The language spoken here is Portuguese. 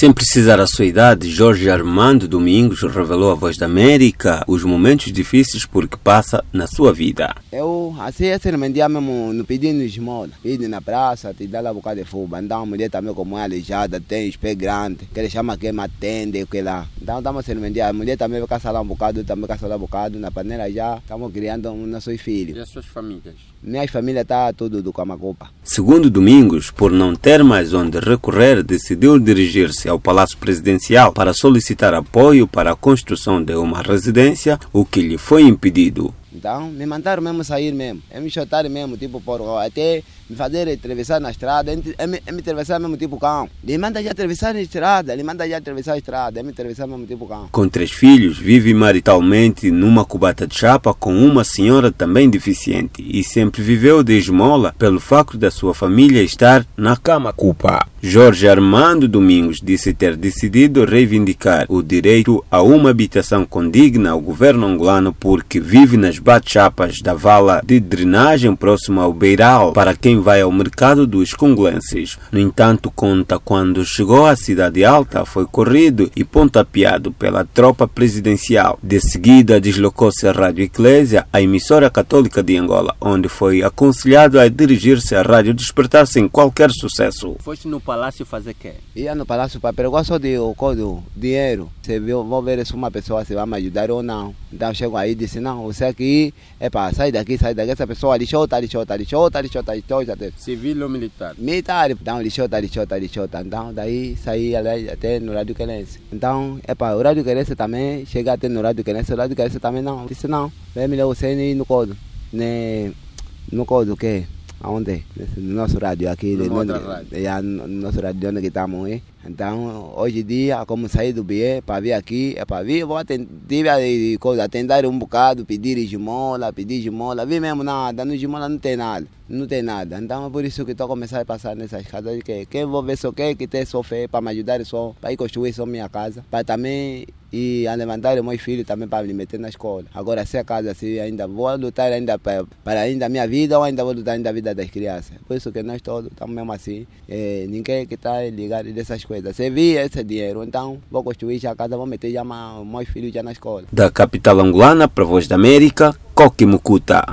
Sem precisar a sua idade, Jorge Armando Domingos revelou à Voz da América os momentos difíceis por que passa na sua vida. Eu, assim, me dia mesmo, não pedindo esmola. Pedi na praça, te dá lá um bocado de fuba. Então, a mulher também, como é aleijada, tem os pés grandes, que ele chama que me atende, o que lá. Então, estamos sendo mendigar. A mulher também vai caçar lá um bocado, também caçar lá um bocado. Na panela já, estamos criando nossos filhos. E as suas famílias? Minha família está tudo do Camacupa. Segundo Domingos, por não ter mais onde recorrer, decidiu dirigir-se ao Palácio Presidencial para solicitar apoio para a construção de uma residência, o que lhe foi impedido. Então, me mandaram mesmo sair mesmo. É me chutar mesmo, tipo, por até me fazer atravessar na estrada, é me atravessar mesmo tipo cão. Ele manda já atravessar a estrada, é me atravessar mesmo tipo cão. Com 3 filhos, vive maritalmente numa cubata de chapa com uma senhora também deficiente e sempre viveu de esmola pelo facto da sua família estar na Camacupa. Jorge Armando Domingos disse ter decidido reivindicar o direito a uma habitação condigna ao governo angolano porque vive nas bate-chapas da vala de drenagem próxima ao Beiral, para quem vai ao mercado dos congolenses. No entanto, conta quando chegou à Cidade Alta, foi corrido e pontapeado pela tropa presidencial. De seguida, deslocou-se à Rádio Eclésia, a emissora católica de Angola, onde foi aconselhado a dirigir-se à Rádio Despertar sem qualquer sucesso. Foste no palácio fazer o quê? Ia no palácio para perguntar só de dinheiro. Se vou ver se uma pessoa se vai me ajudar ou não. Então chego aí e disse, não, você aqui, sai daqui, essa pessoa lixota. Civil ou militar? Militar, então lixota. Então daí saí até no Rádio Querense. Então, o Rádio Querense também, chega até no Rádio Querense, o Rádio Querense também não. Disse não, é melhor você ir no Codo. No Codo o quê? Aonde? No nosso rádio aqui, no nosso rádio onde estamos aí. Então, hoje em dia, como saí do BE para vir aqui, vou atender um bocado, pedir esmola. Vi mesmo nada, no esmola não tem nada. Então, é por isso que estou começando a passar nessas casas, que vou ver só que tem só fé para me ajudar só, para ir construir só minha casa, para também e a levantar meus filhos também para me meter na escola. Agora, se a casa, se ainda vou lutar ainda para ainda a minha vida ou ainda vou lutar ainda a vida das crianças. Por isso que nós todos estamos mesmo assim, ninguém que está ligado dessas coisas. Se vir esse dinheiro, então vou construir já a casa, vou meter já meus filhos já na escola. Da capital angolana para a Voz da América, Coque Mucuta.